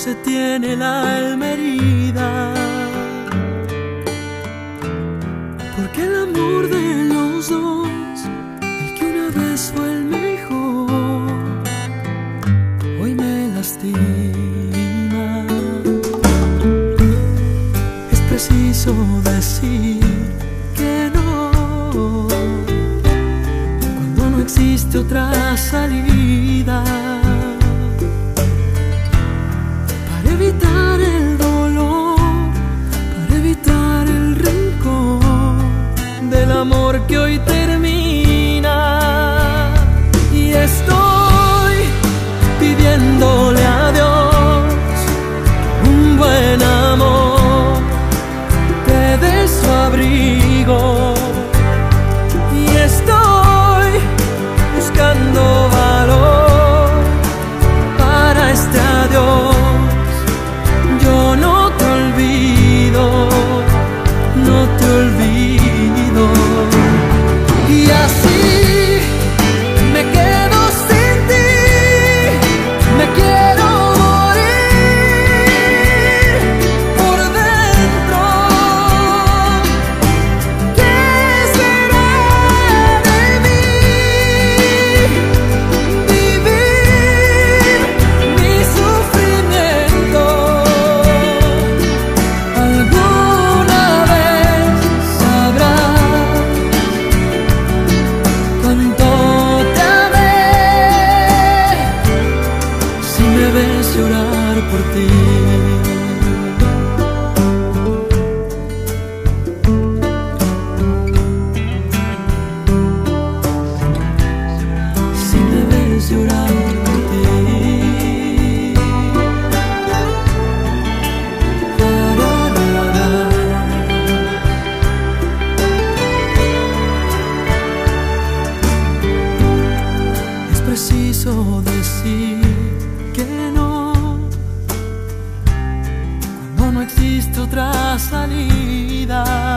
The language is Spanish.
se tiene el alma herida, porque el amor de los dos, el que una vez fue el mejor, hoy me lastima. Es preciso decir que no, cuando no existe otra salida, para evitar el dolor, para evitar el rencor del amor que hoy termina. Y estoy pidiéndole a Dios un buen amor, te dé su abrigo. Y estoy buscando valor para este adiós. Yo no te olvido, no te olvido. Y así me quedo sin ti, me quiero morir por dentro. ¿Qué será de mí? Vivir mi sufrimiento. Alguna vez sabrás cuánto te amé, si me ves llorar por ti. Si me ves llorar por ti. Es preciso decir que no, cuando no existe otra salida.